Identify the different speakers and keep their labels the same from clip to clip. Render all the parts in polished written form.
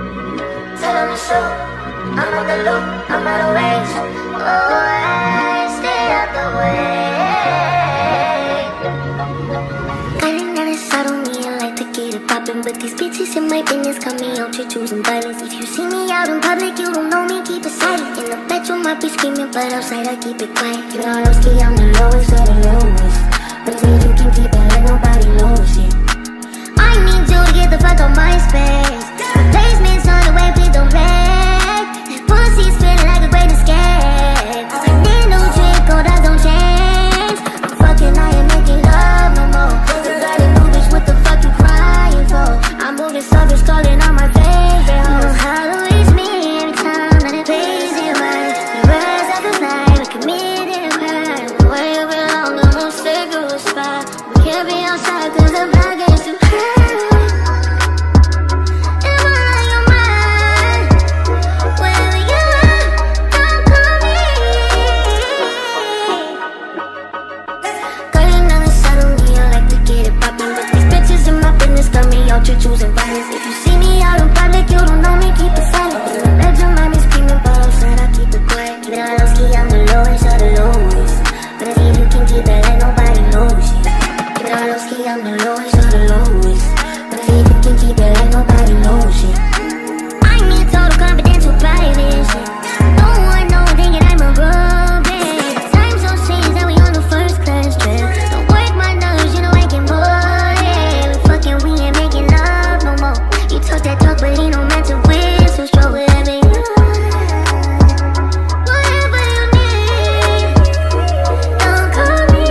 Speaker 1: Tell them to shoot. I'm out the loop, I'm out of range. Oh, I stay out the way. Finding that it's out on me, I like to get it poppin', but these bitches in my business got me out here choosing violence. If you see me out in public, you don't know me, keep it silent. In the bedroom, I be screaming, but outside I keep it quiet. You know, Lowski, I'm the lowest of the lowest, but me, you can keep it like nobody knows it. I need you to get the fuck out my space. Replacements on the way, please don't break. Pussy's feeling like a great escape. I need a new trick, or that don't change. I'm fucking, I ain't making love no more. You got a new bitch, what the fuck you crying for? I'm moving savage, calling on my favorite hoes. You know how to reach me every time that it plays in right. You rise up the night, we committed a crime. Where you belong, I'm on cigarette spot. We can't be outside cause the vibe gets too high. Choosing violence. If you see me out in public, you don't know me, keep it silent. In the bedroom, I be screaming, but outside I keep it quiet. Keep it on Lowski, I'm the lowest of the lowest, but I think you can keep it like nobody knows it. Keep it on Lowski, I'm the lowest of the lowest, but I think you can keep it like nobody knows it. I need total confidential private shit. No one know, thinking I'm a robot. Times don't change, that we on the first class trip. Don't work my nerves, you know I can more. Yeah, we fucking, we ain't making love no more. You talk that talk, but ain't no mental with, so stroll whatever you need. Whatever you need, don't call me.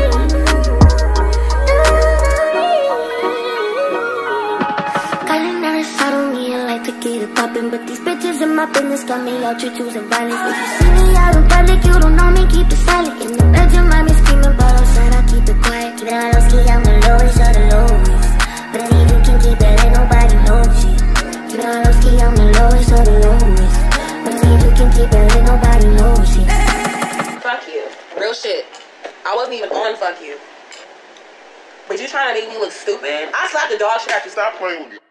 Speaker 1: Calling out is out on me, I like to get it poppin', but these bitches in my business got me out here choosing violence. If you see me out in public, you don't know me, keep it silent. In the bedroom, I be screaming, but outside I keep it quiet. Keep it on Lowski, I'm the lowest of the lowest, but I think you can keep it like nobody knows it. Keep it on Lowski, I'm the lowest of the lowest, but I think you can keep it like nobody knows it.
Speaker 2: Fuck you. Real shit. I wasn't even on fuck you. But you trying to make me look stupid? I slapped the dog shit after.
Speaker 3: Stop playing with me.